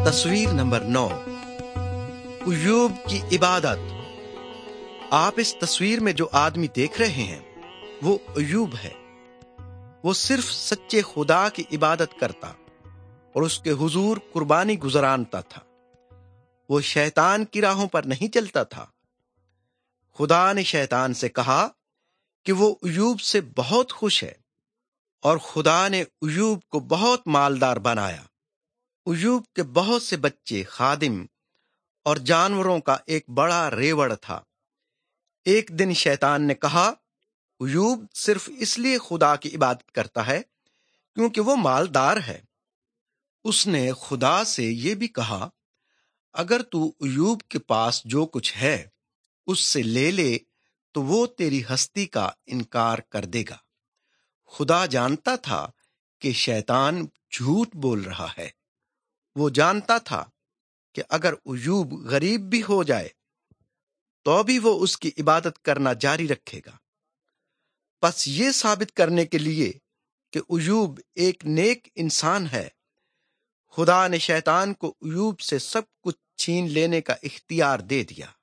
تصویر نمبر 9، ایوب کی عبادت۔ آپ اس تصویر میں جو آدمی دیکھ رہے ہیں وہ ایوب ہے۔ وہ صرف سچے خدا کی عبادت کرتا اور اس کے حضور قربانی گزرانتا تھا۔ وہ شیطان کی راہوں پر نہیں چلتا تھا۔ خدا نے شیطان سے کہا کہ وہ ایوب سے بہت خوش ہے، اور خدا نے ایوب کو بہت مالدار بنایا۔ ایوب کے بہت سے بچے، خادم اور جانوروں کا ایک بڑا ریوڑ تھا۔ ایک دن شیطان نے کہا، ایوب صرف اس لیے خدا کی عبادت کرتا ہے کیونکہ وہ مالدار ہے۔ اس نے خدا سے یہ بھی کہا، اگر تو ایوب کے پاس جو کچھ ہے اس سے لے لے تو وہ تیری ہستی کا انکار کر دے گا۔ خدا جانتا تھا کہ شیطان جھوٹ بول رہا ہے۔ وہ جانتا تھا کہ اگر ایوب غریب بھی ہو جائے تو بھی وہ اس کی عبادت کرنا جاری رکھے گا۔ پس یہ ثابت کرنے کے لیے کہ ایوب ایک نیک انسان ہے، خدا نے شیطان کو ایوب سے سب کچھ چھین لینے کا اختیار دے دیا۔